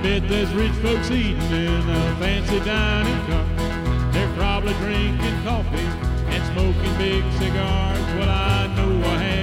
bet there's rich folks eating in a fancy dining car. They're probably drinking coffee and smoking big cigars. Well, I know I have